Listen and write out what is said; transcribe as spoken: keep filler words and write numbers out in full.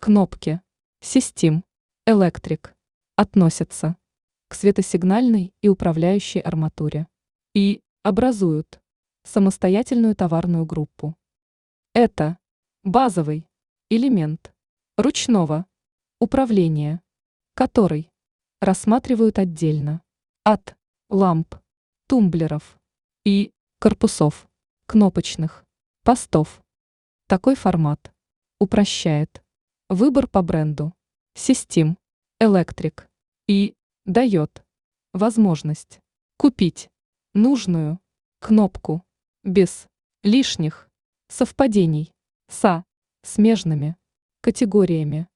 Кнопки System Electric относятся к светосигнальной и управляющей арматуре и образуют самостоятельную товарную группу. Это базовый элемент ручного управления, который рассматривают отдельно от ламп, тумблеров и корпусов кнопочных постов. Такой формат упрощает выбор по бренду System Electric и дает возможность купить нужную кнопку без лишних совпадений со смежными категориями.